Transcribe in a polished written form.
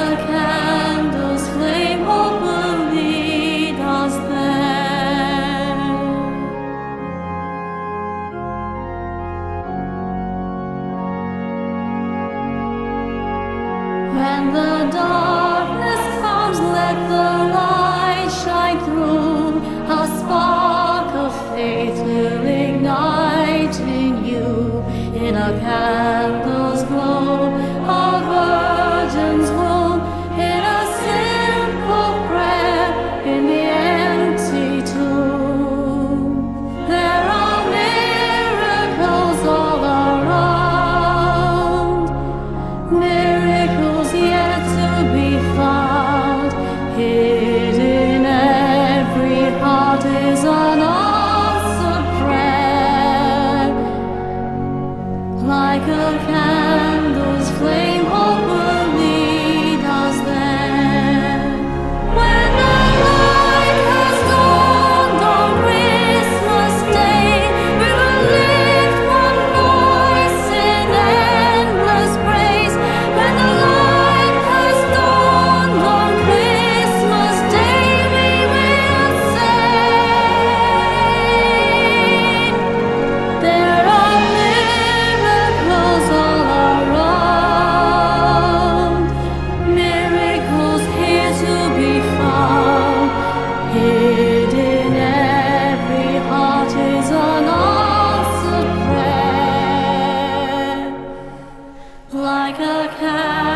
a candle's flame, hope will lead us there. When the darkness comes, let the light shine through. A spark of faith will ignite in you. In a candle's glow, a virgin's womb, in a simple prayer, in the empty tomb. There are miracles all around, miracles yet to be found. Hid in every heart is an answered prayer. Like a candle's flame, hope will lead us there. When the light has dawned on Christmas Day, we will lift one voice in endless praise. When the light has dawned on Christmas Day, we will sing. There are miracles all around, miracles here to be found. Hid in every heart is an answered prayer. Like a